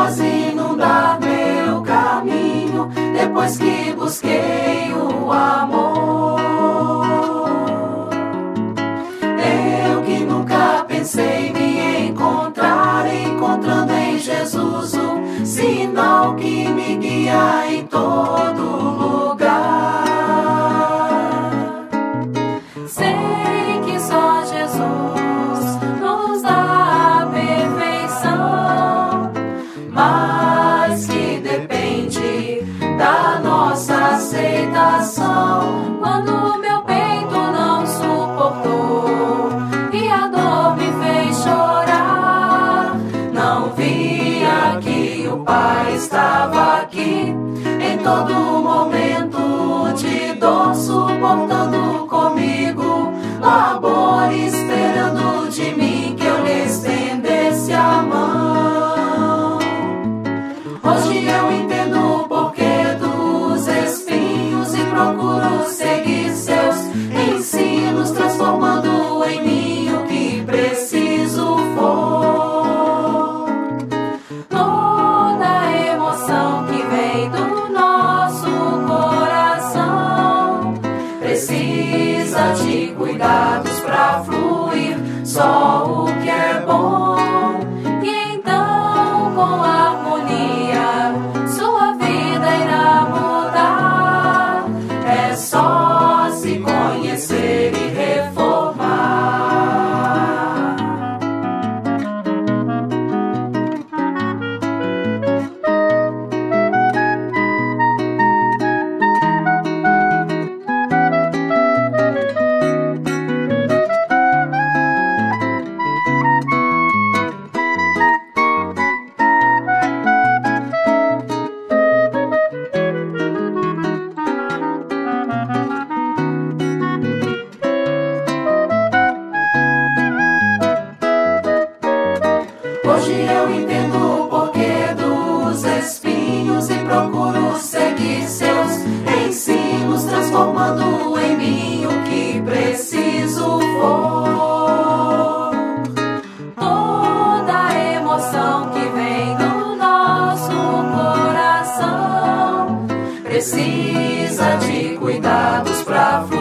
quase inundar meu caminho, depois que busquei o amor. Eu que nunca pensei me encontrar, encontrando em Jesus o sinal que me guia em todo lugar. Sei que só Jesus nos dá a perfeição, mas que depende da nossa aceitação. Quando meu peito não suportou e a dor me fez chorar, não via que o Pai estava aqui em todo momento de dor, suportando comigo labor, esperando de mim que eu lhe estendesse a mão. Hoje eu entendo o porquê dos espinhos e procuro seguir seus ensinos, transformando em mim o que preciso for. Toda emoção que vem do nosso coração precisa de cuidados pra fluir só o que é bom. E então, com harmonia, sua vida irá mudar. É só se conhecer e reformar. Hoje eu entendo o porquê dos espinhos e procuro seguir seus ensinos, transformando em mim o que preciso for. Toda emoção que vem do nosso coração precisa de cuidados pra fluir